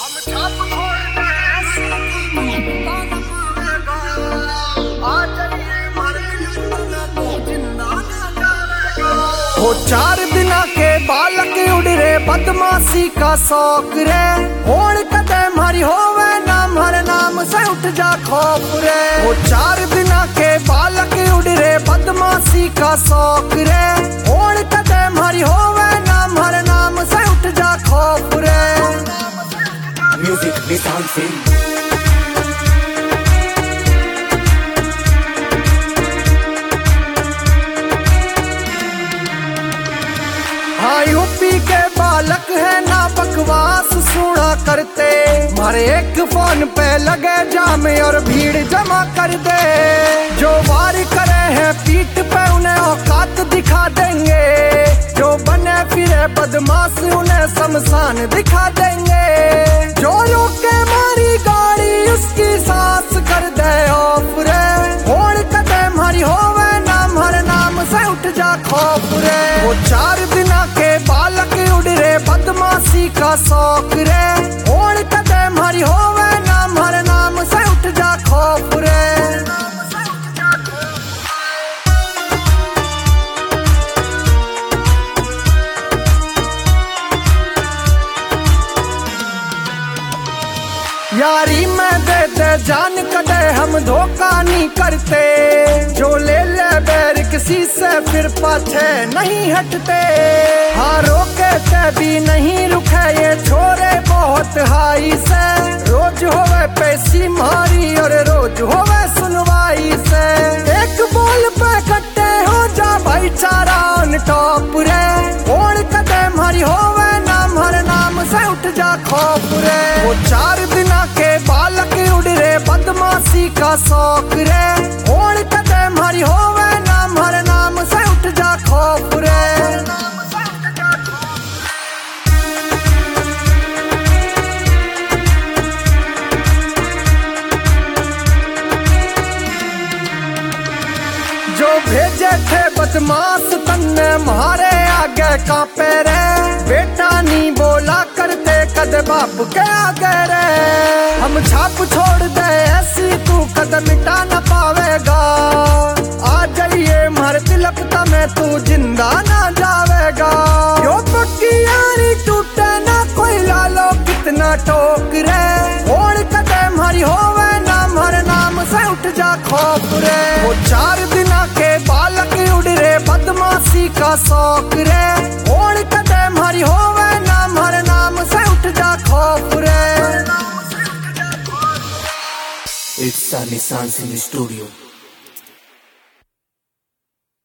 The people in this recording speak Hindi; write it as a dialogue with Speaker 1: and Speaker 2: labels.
Speaker 1: हो 4 दिना के बालक उड़ रे बदमाशी का शौक रे। होड़ कदे मारी होवे नाम हर नाम से उठ जा खौफ रे। हो 4 दिना के बालक उड़ रे बदमाशी का शौक रे। होड़ कदे मारी होवे नाम हर नाम से उठ जा खौफ रे।
Speaker 2: म्यूजिक निशान सिंह।
Speaker 1: हाँ यूपी के बालक है ना बकवास सुना करते। मारे एक फोन पे लगे जाम और भीड़ जमा कर दे। जो वार करे हैं पीठ पे उन्हें औकात दिखा देंगे। जो बने फिरे बदमाश उन्हें शमशान दिखा देंगे। जो रोके मारी गाड़ी उसकी सांस कर दे ऑफ रे। होड़ कदे मारी होवे नाम हर नाम से उठ जा खौफ रे। वो 4 दिना के बालक उड़ रे बदमाशी का शौक रे। होड़ कदे मारी होवे नाम हर नाम से उठ जा खौफ रे। यारी में दे दे जान कदे हम धोखा नहीं करते। जो ले ले बैर किसी से फिर पाछे नहीं हटते। हाँ रोके ते भी नहीं रुके ये छोरे बहुत हाई से। रोज होवे पैसी मारी और रोज होवे सुनवाई से। एक बोल पे कट्टे हो जा भाईचारा ऑन टॉप रे। होड़ कदे मारी होवे नाम हर नाम से उठ जा खौफ रे। वो 4 दिना के बालक उड़ रे बदमाशी का शौक रे। होड़ कदे मारी होवे नाम हर नाम से उठ जा खौफ रे। जो भेजे थे बदमाश तन्ने मारे आगे कांपे रे। बेटा नहीं बोला करते कद बाप के आगे रे। हम छाप छोड़ दे ऐसी तू कद मिटा न पावेगा। आ जाइए मर तिलक तमें तू जिंदा ना जावेगा। यो पक्की यारी टूटे ना कोई लालो कितना टोक रे। होड़ कदे मारी होवे नाम हर नाम से उठ जा खौफ रे। वो 4 दिना के बालक उड़ रे बदमाशी का शौक रे। होड़ कदे मारी होवे नाम हर नाम से उठ जा खौफ रे।
Speaker 2: It's Nissan Singh Studio.